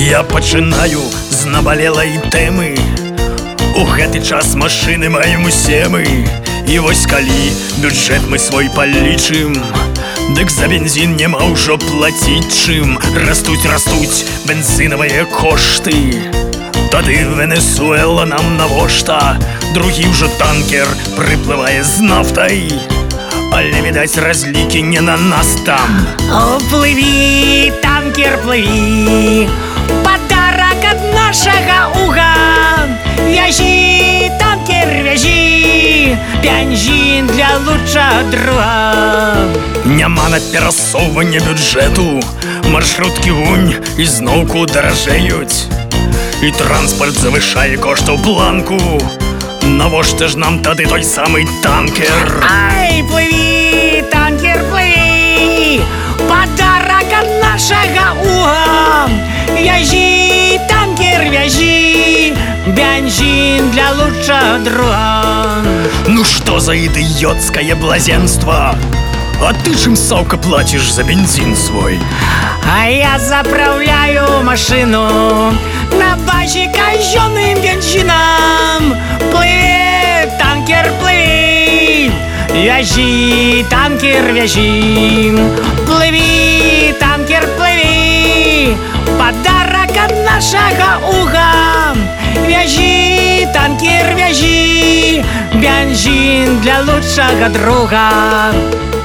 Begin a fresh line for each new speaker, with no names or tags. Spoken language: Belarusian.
Я пачынаю з набалелай тэмы. У гэты час машыны маем усе мы. І вось калі бюджэт мы свой палічым, дык за бензін няма ўжо плаціць чым. Растуць бензінавыя кошты. Тады Венесуэла нам навошта? Другі ўжо танкер прыплывае з нафтай. Але, відаць, разлікі не на нас там.
О, плыві, танкер, плыві, подарок ад нашага уга. Вязі, танкер, вязі, бензін для лучшага друга.
Няма на перасоўванне бюджэту, маршруткі вунь ізноўку даражэюць. І транспарт завышае коштаў планку. Навошта ж нам тады той самы танкер?
Ай, плыві, танкер, плыві, подарок ад нашага уга. Вязі, танкер, вязі, бензін для лучшага друга.
Ну што за ідыёцкае блазенства? А ты чым, саўка, плаціш за бензін свой?
А я заправляю машину на базе казённым бензином. Плыви, танкер, плыви, вязи, танкер, вязи. Плыви, танкер, плыви, подарок от нашего уга. Вязи, танкер, вязи, бензин для лучшего друга.